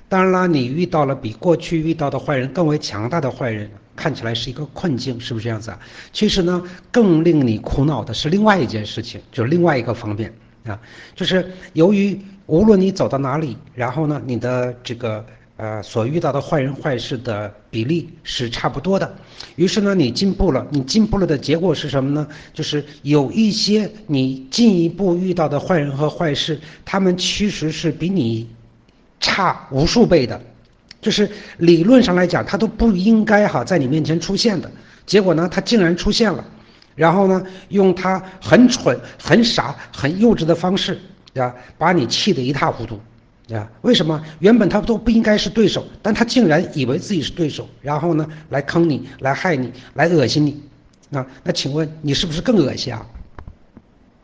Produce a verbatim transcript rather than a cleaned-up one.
当然了，你遇到了比过去遇到的坏人更为强大的坏人，看起来是一个困境，是不是这样子啊？其实呢，更令你苦恼的是另外一件事情，就是另外一个方面啊，就是由于无论你走到哪里，然后呢，你的这个呃所遇到的坏人坏事的比例是差不多的，于是呢，你进步了，你进步了的结果是什么呢？就是有一些你进一步遇到的坏人和坏事，他们其实是比你差无数倍的，就是理论上来讲，他都不应该哈在你面前出现的，结果呢，他竟然出现了，然后呢，用他很蠢、很傻、很幼稚的方式，啊，把你气得一塌糊涂，啊，为什么？原本他都不应该是对手，但他竟然以为自己是对手，然后呢，来坑你，来害你，来恶心你，啊，那请问你是不是更恶心啊？